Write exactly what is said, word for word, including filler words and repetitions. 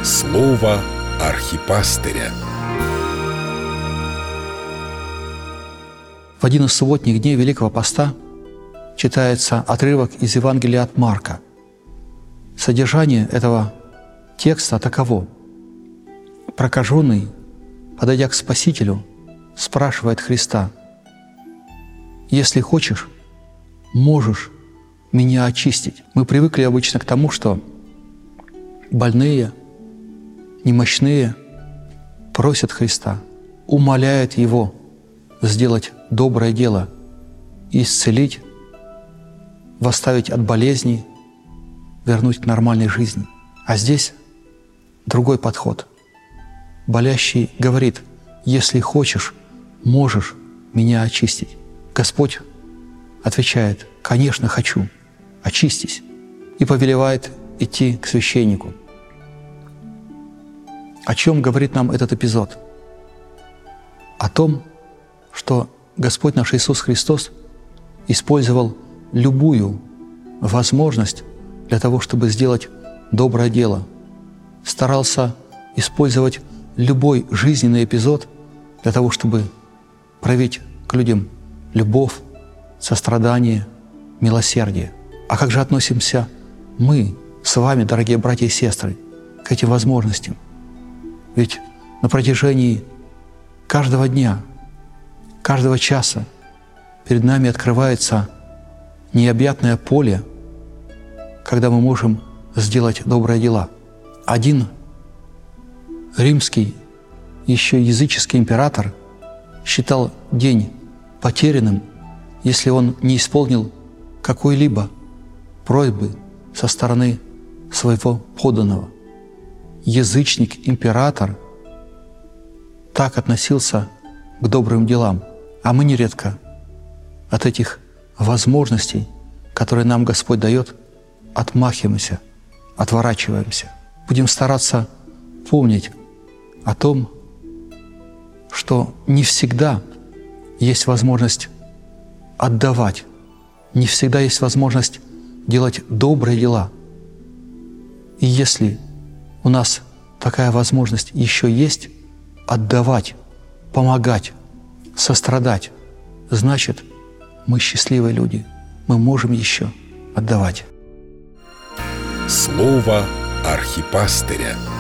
Слово архипастыря. В один из субботних дней Великого Поста читается отрывок из Евангелия от Марка. Содержание этого текста таково. Прокаженный, подойдя к Спасителю, спрашивает Христа: «Если хочешь, можешь меня очистить?» Мы привыкли обычно к тому, что больные, немощные просят Христа, умоляют Его сделать доброе дело, исцелить, восставить от болезней, вернуть к нормальной жизни. А здесь другой подход. Болящий говорит: «Если хочешь, можешь меня очистить». Господь отвечает: «Конечно, хочу, очистись», и повелевает идти к священнику. О чем говорит нам этот эпизод? О том, что Господь наш Иисус Христос использовал любую возможность для того, чтобы сделать доброе дело, старался использовать любой жизненный эпизод для того, чтобы проявить к людям любовь, сострадание, милосердие. А как же относимся мы с вами, дорогие братья и сестры, к этим возможностям? Ведь на протяжении каждого дня, каждого часа перед нами открывается необъятное поле, когда мы можем сделать добрые дела. Один римский, еще языческий император считал день потерянным, если он не исполнил какой-либо просьбы со стороны своего подданного. Язычник-император так относился к добрым делам, а мы нередко от этих возможностей, которые нам Господь дает, отмахиваемся, отворачиваемся. Будем стараться помнить о том, что не всегда есть возможность отдавать, не всегда есть возможность делать добрые дела. И если у нас такая возможность еще есть отдавать, помогать, сострадать, значит, мы счастливые люди, мы можем еще отдавать. Слово архипастыря.